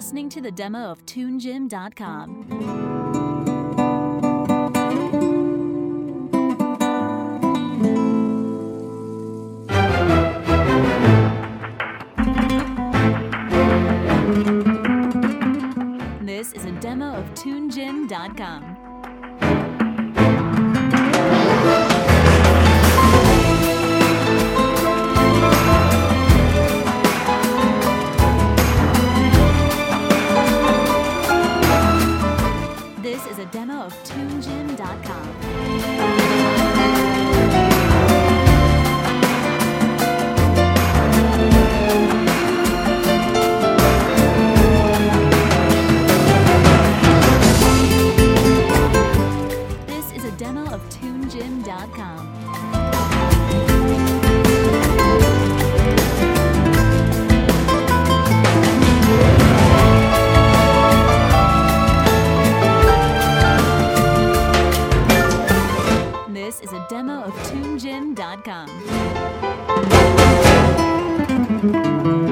listening to the demo of TuneGym.com. This is a demo of TuneGym.com. This is a demo of TuneGym.com. This is a demo of TuneGym.com. This is a demo of TuneGym.com.